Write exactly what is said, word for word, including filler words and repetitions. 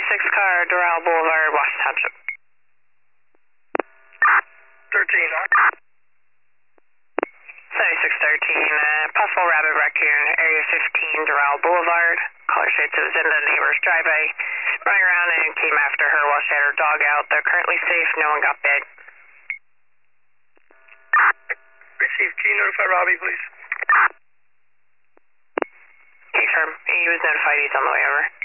seventy-six car, Doral Boulevard, Washington Township. thirteen. seventy-six thirteen, uh, possible rabbit raccoon, area fifteen, Doral Boulevard. Caller states it was in the neighbor's driveway, running around and came after her while she had her dog out. They're currently safe, no one got bit. Receive, can you notify Robbie, please? Okay, firm. He was notified, he's on the way over.